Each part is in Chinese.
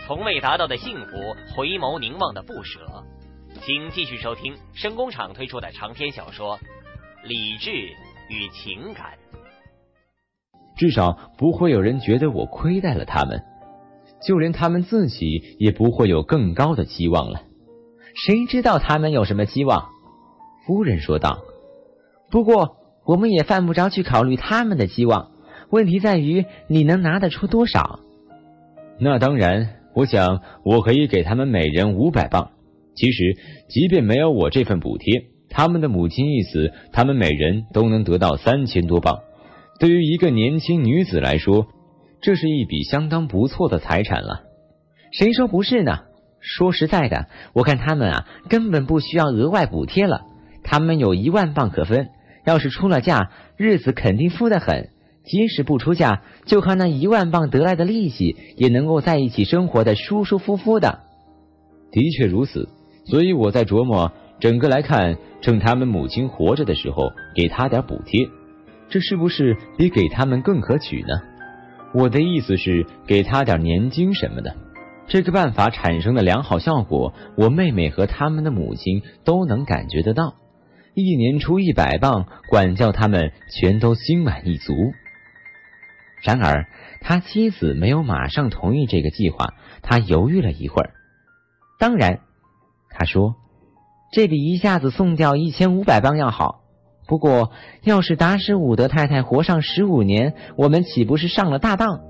从未达到的幸福，回眸凝望的不舍。请继续收听声工厂推出的长篇小说《理智与情感》。 至少不会有人觉得我亏待了他们，就连他们自己也不会有更高的期望了。 谁知道他们有什么期望？夫人说道。不过我们也犯不着去考虑他们的期望，问题在于你能拿得出多少。 那当然，我想我可以给他们每人500磅。其实即便没有我这份补贴，他们的母亲一死，他们每人都能得到3000多磅。对于一个年轻女子来说，这是一笔相当不错的财产了。 谁说不是呢？说实在的，我看他们根本不需要额外补贴了。他们有1万磅可分，要是出了嫁，日子肯定富得很。即使不出嫁，就靠那1万磅得来的利息，也能够在一起生活的舒舒服服的。 的确如此，所以我在琢磨，整个来看，趁他们母亲活着的时候，给他点补贴，这是不是比给他们更可取呢？我的意思是给他点年金什么的。这个办法产生的良好效果，我妹妹和他们的母亲都能感觉得到。1年出100磅，管教他们全都心满意足。 然而他妻子没有马上同意这个计划，他犹豫了一会儿。当然，他说，这比一下子送掉1500磅要好。不过要是达什伍德太太活上15年，我们岂不是上了大当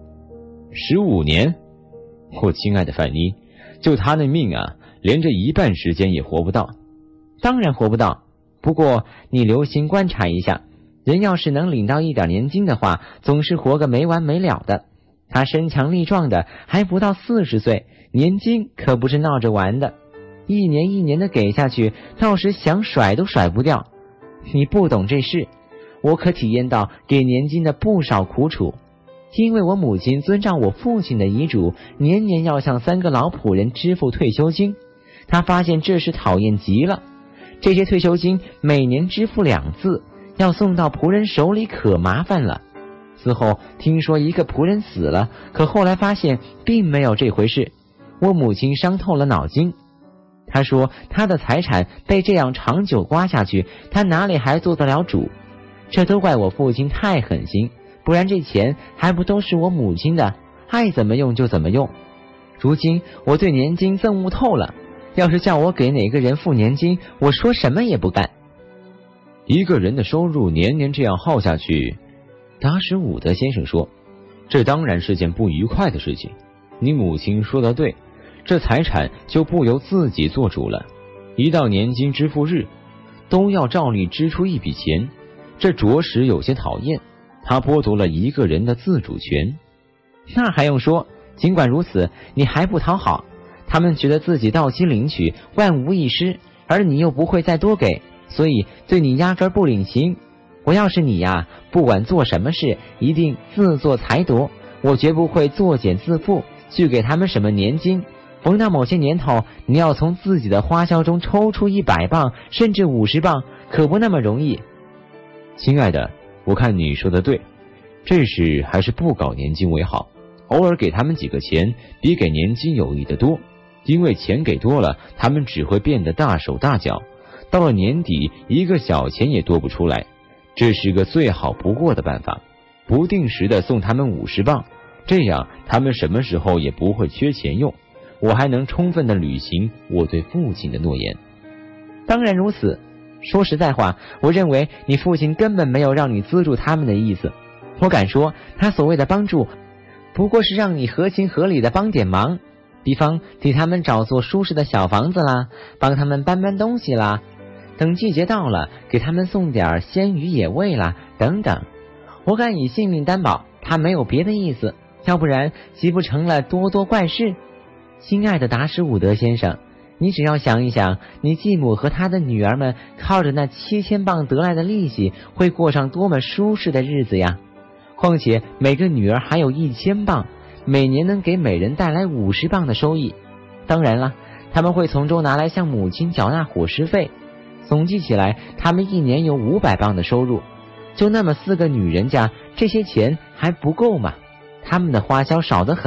？15年？我亲爱的范妮，就他那命连这1半时间也活不到。 当然活不到，不过你留心观察一下，人要是能领到一点年金的话，总是活个没完没了的。他身强力壮的，还不到40岁，年金可不是闹着玩的，一年一年的给下去，到时想甩都甩不掉。你不懂这事，我可体验到给年金的不少苦楚。因为我母亲遵照我父亲的遗嘱，年年要向3个老仆人支付退休金，他发现这事讨厌极了。这些退休金每年支付2次，要送到仆人手里可麻烦了。此后听说一个仆人死了，可后来发现并没有这回事。我母亲伤透了脑筋，她说她的财产被这样长久刮下去，她哪里还做得了主？这都怪我父亲太狠心，不然这钱还不都是我母亲的，爱怎么用就怎么用。如今我对年金憎恶透了，要是叫我给哪个人付年金，我说什么也不干。 一个人的收入年年这样耗下去，达什伍德先生说，这当然是件不愉快的事情。你母亲说得对，这财产就不由自己做主了，一到年金支付日，都要照例支出一笔钱，这着实有些讨厌。他剥夺了一个人的自主权。 那还用说，尽管如此，你还不讨好。他们觉得自己到期领取，万无一失，而你又不会再多给，所以对你压根不领情。我要是你不管做什么事，一定自作裁夺，我绝不会作茧自缚，去给他们什么年金。逢到某些年头，你要从自己的花销中抽出100磅，甚至50磅，可不那么容易。 亲爱的，我看你说的对，这事还是不搞年金为好。偶尔给他们几个钱，比给年金有益得多。因为钱给多了，他们只会变得大手大脚，到了年底一个小钱也多不出来。这是个最好不过的办法，不定时的送他们50磅，这样他们什么时候也不会缺钱用，我还能充分的履行我对父亲的诺言。 当然如此，说实在话，我认为你父亲根本没有让你资助他们的意思。我敢说，他所谓的帮助，不过是让你合情合理的帮点忙，比方替他们找座舒适的小房子啦，帮他们搬搬东西啦，等季节到了，给他们送点鲜鱼野味啦，等等。我敢以性命担保，他没有别的意思，要不然岂不成了多多怪事？亲爱的达什伍德先生，你只要想一想，你继母和她的女儿们靠着那7000磅得来的利息，会过上多么舒适的日子呀！况且每个女儿还有1000磅，每年能给每人带来50磅的收益。当然了，他们会从中拿来向母亲缴纳伙食费，总计起来，他们一年有500磅的收入。就那么4个女人家，这些钱还不够吗？他们的花销少得很，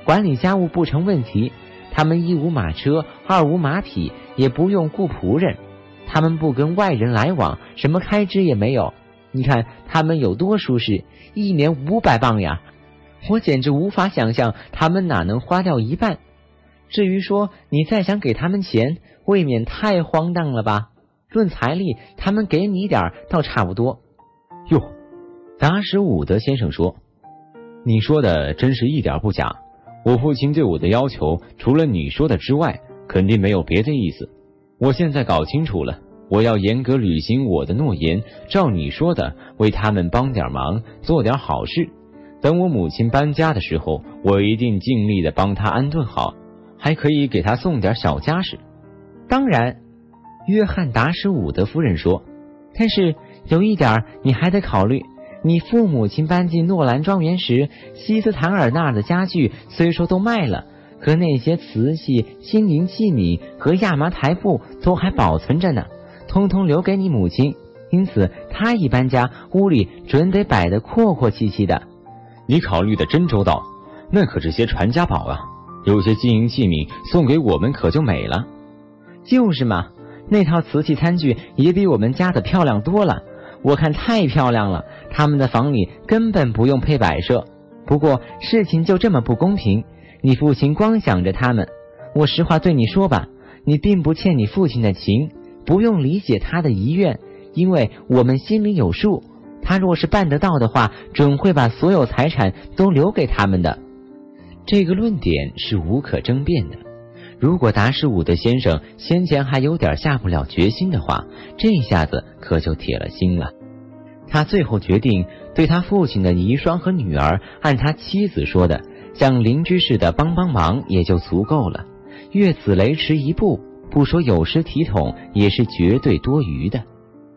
管理家务不成问题，他们一无马车，二无马匹，也不用雇仆人，他们不跟外人来往，什么开支也没有。你看他们有多舒适，一年500磅呀！我简直无法想象他们哪能花掉一半。至于说你再想给他们钱，未免太荒诞了吧？论财力，他们给你一点倒差不多。 哟，达什伍德先生说，你说的真是一点不假。我父亲对我的要求，除了你说的之外，肯定没有别的意思。我现在搞清楚了，我要严格履行我的诺言，照你说的，为他们帮点忙，做点好事。等我母亲搬家的时候，我一定尽力的帮她安顿好，还可以给她送点小家什。 当然，约翰·达什伍德夫人说，但是有一点你还得考虑，你父母亲搬进诺兰庄园时，西斯坦尔那儿的家具虽说都卖了，可那些瓷器、金银器皿和亚麻台布都还保存着呢，通通留给你母亲。因此她一搬家，屋里准得摆得阔阔气气的。 你考虑的真周到，那可是些传家宝啊，有些金银器皿送给我们可就美了。 就是嘛，那套瓷器餐具也比我们家的漂亮多了，我看太漂亮了，他们的房里根本不用配摆设。不过事情就这么不公平，你父亲光想着他们。我实话对你说吧，你并不欠你父亲的情，不用理解他的遗愿，因为我们心里有数，他若是办得到的话，准会把所有财产都留给他们的。 这个论点是无可争辩的。如果达什伍德先生先前还有点下不了决心的话，这下子可就铁了心了。 他最后决定对他父亲的遗孀和女儿，按他妻子说的，像邻居似的帮帮忙也就足够了。越此雷池一步，不说有失体统，也是绝对多余的。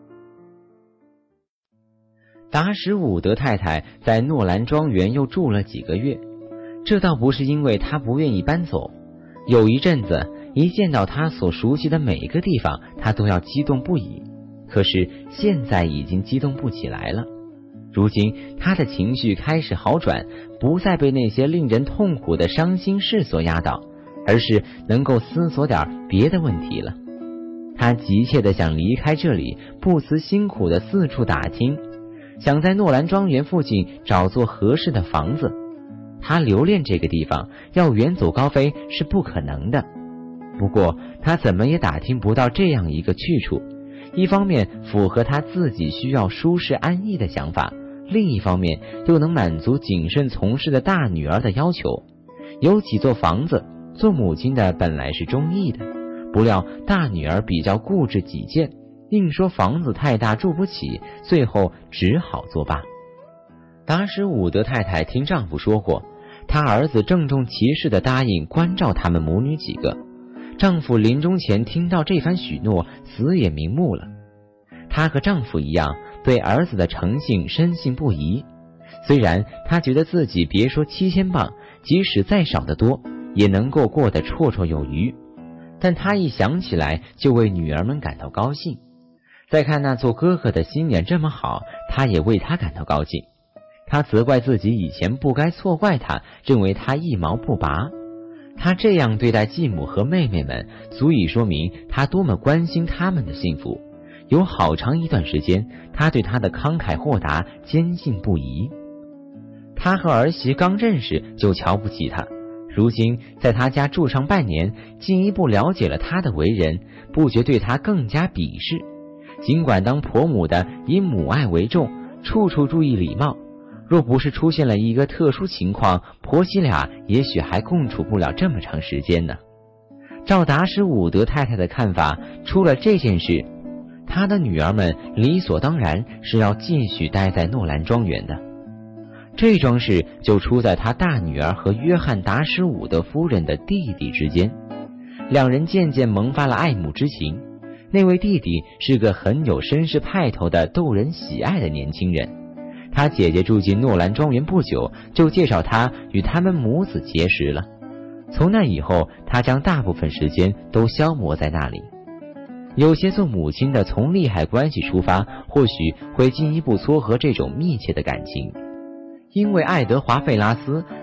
达什伍德太太在诺兰庄园又住了几个月，这倒不是因为她不愿意搬走。有一阵子，一见到她所熟悉的每一个地方，她都要激动不已。可是现在已经激动不起来了。如今她的情绪开始好转，不再被那些令人痛苦的伤心事所压倒，而是能够思索点别的问题了。她急切地想离开这里，不辞辛苦地四处打听，想在诺兰庄园附近找座合适的房子。他留恋这个地方，要远走高飞是不可能的。不过他怎么也打听不到这样一个去处，一方面符合他自己需要舒适安逸的想法，另一方面又能满足谨慎从事的大女儿的要求。有几座房子，做母亲的本来是中意的，不料大女儿比较固执己见，硬说房子太大住不起，最后只好作罢。达什伍德太太听丈夫说过，她儿子郑重其事地答应关照他们母女几个。丈夫临终前听到这番许诺，死也瞑目了。她和丈夫一样，对儿子的诚信深信不疑。虽然她觉得自己别说7000磅，即使再少得多，也能够过得绰绰有余，但她一想起来就为女儿们感到高兴。再看那做哥哥的心眼这么好，她也为他感到高兴。他责怪自己以前不该错怪他，认为他一毛不拔。他这样对待继母和妹妹们，足以说明他多么关心他们的幸福。有好长一段时间，他对他的慷慨豁达坚信不疑。他和儿媳刚认识就瞧不起他，如今在他家住上半年，进一步了解了他的为人，不觉对他更加鄙视。尽管当婆母的以母爱为重，处处注意礼貌，若不是出现了一个特殊情况，婆媳俩也许还共处不了这么长时间呢。照达什伍德太太的看法，出了这件事，她的女儿们理所当然是要继续待在诺兰庄园的。这桩事就出在她大女儿和约翰·达什伍德夫人的弟弟之间，两人渐渐萌发了爱慕之情。那位弟弟是个很有绅士派头的逗人喜爱的年轻人。他姐姐住进诺兰庄园不久，就介绍他与他们母子结识了。从那以后，他将大部分时间都消磨在那里。有些做母亲的从利害关系出发，或许会进一步撮合这种密切的感情。因为爱德华·费拉斯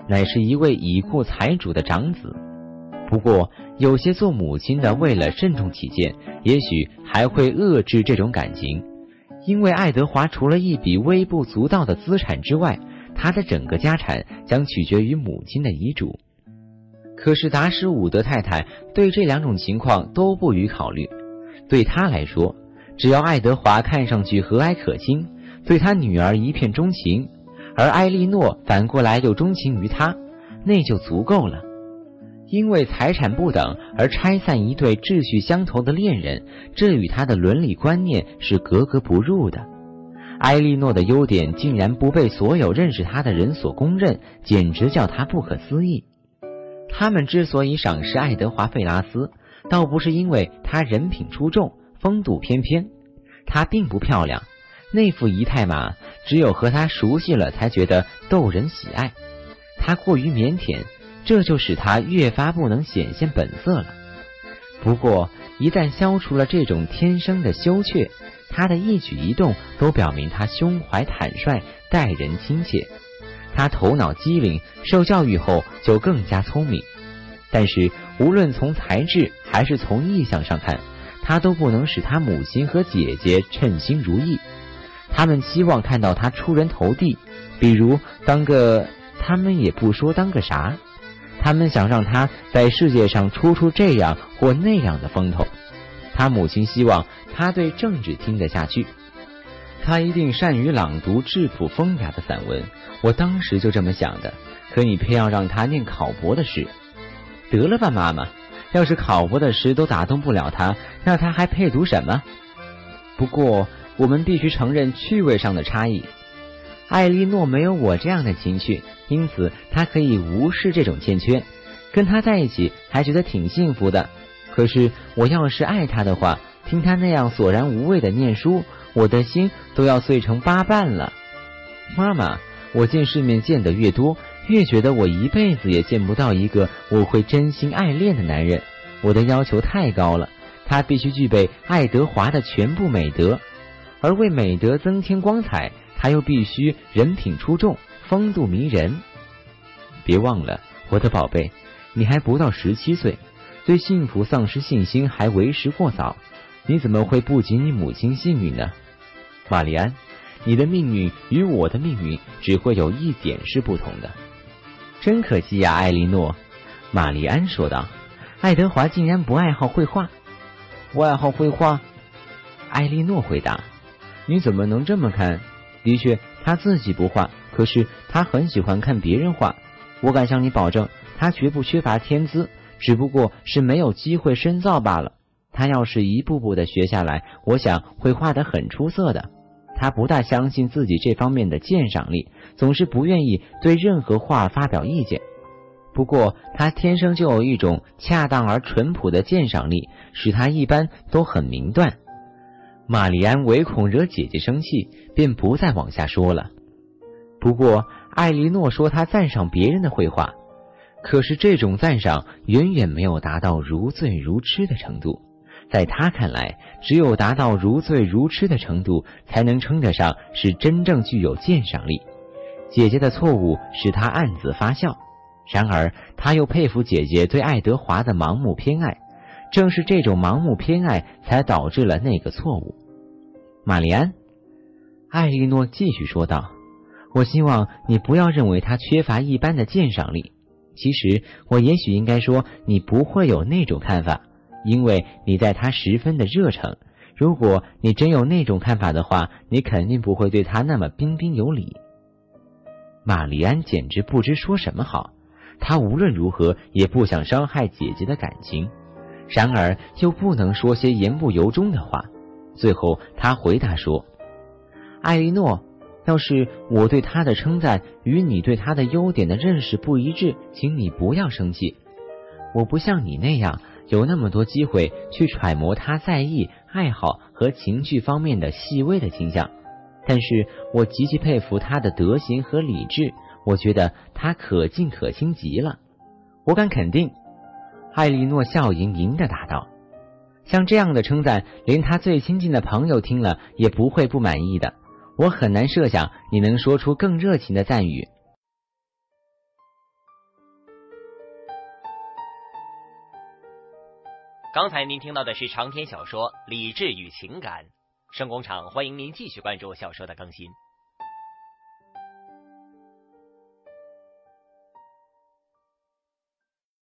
乃是一位已故财主的长子。不过有些做母亲的为了慎重起见，也许还会遏制这种感情，因为爱德华除了一笔微不足道的资产之外，他的整个家产将取决于母亲的遗嘱。可是达什伍德太太对这两种情况都不予考虑。对她来说，只要爱德华看上去和蔼可亲，对他女儿一片钟情，而艾莉诺反过来又钟情于他，那就足够了。因为财产不等而拆散一对志趣相投的恋人，这与他的伦理观念是格格不入的。艾莉诺的优点竟然不被所有认识他的人所公认，简直叫他不可思议。他们之所以赏识爱德华·费拉斯，倒不是因为他人品出众、风度翩翩，他并不漂亮，那副仪态嘛，只有和他熟悉了才觉得逗人喜爱。他过于腼腆，这就使他越发不能显现本色了。不过一旦消除了这种天生的羞怯，他的一举一动都表明他胸怀坦率，待人亲切。他头脑机灵，受教育后就更加聪明。但是无论从才智还是从意向上看，他都不能使他母亲和姐姐称心如意。他们期望看到他出人头地，比如他们也不说当个啥，他们想让他在世界上出这样或那样的风头。他母亲希望他对政治听得下去，他一定善于朗读质朴风雅的散文，我当时就这么想的。可你偏要让他念考博的诗，得了吧妈妈，要是考博的诗都打动不了他，那他还配读什么？不过我们必须承认趣味上的差异。艾莉诺没有我这样的情趣，因此她可以无视这种欠缺，跟他在一起还觉得挺幸福的。可是我要是爱他的话，听他那样索然无味的念书，我的心都要碎成8瓣了。妈妈，我见世面见得越多，越觉得我一辈子也见不到一个我会真心爱恋的男人。我的要求太高了，他必须具备爱德华的全部美德，而为美德增添光彩，他又必须人品出众，风度迷人。别忘了，我的宝贝，你还不到17岁，对幸福丧失信心还为时过早，你怎么会不及你母亲幸运呢？玛丽安，你的命运与我的命运只会有一点是不同的。真可惜呀，艾莉诺，玛丽安说道。爱德华竟然不爱好绘画。我爱好绘画，艾莉诺回答。你怎么能这么看？的确，他自己不画，可是他很喜欢看别人画。我敢向你保证，他绝不缺乏天资，只不过是没有机会深造罢了。他要是一步步的学下来，我想会画得很出色的。他不大相信自己这方面的鉴赏力，总是不愿意对任何画发表意见。不过他天生就有一种恰当而淳朴的鉴赏力，使他一般都很明断。玛丽安唯恐惹姐姐生气，便不再往下说了。不过艾莉诺说她赞赏别人的绘画，可是这种赞赏远远没有达到如醉如痴的程度。在她看来，只有达到如醉如痴的程度，才能称得上是真正具有鉴赏力。姐姐的错误使她暗自发笑，然而她又佩服姐姐对爱德华的盲目偏爱，正是这种盲目偏爱才导致了那个错误。玛丽安，艾莉诺继续说道，我希望你不要认为他缺乏一般的鉴赏力。其实我也许应该说，你不会有那种看法，因为你在他十分的热诚。如果你真有那种看法的话，你肯定不会对他那么彬彬有礼。玛丽安简直不知说什么好，她无论如何也不想伤害姐姐的感情，然而又不能说些言不由衷的话。最后她回答说，艾莉诺，要是我对他的称赞与你对他的优点的认识不一致，请你不要生气。我不像你那样有那么多机会去揣摩他在意、爱好和情趣方面的细微的倾向，但是我极其佩服他的德行和理智，我觉得他可敬可亲极了。我敢肯定，艾莉诺笑盈盈地答道，像这样的称赞，连他最亲近的朋友听了也不会不满意的。我很难设想你能说出更热情的赞语。 刚才您听到的是长篇小说《理智与情感》，声工厂欢迎您继续关注小说的更新。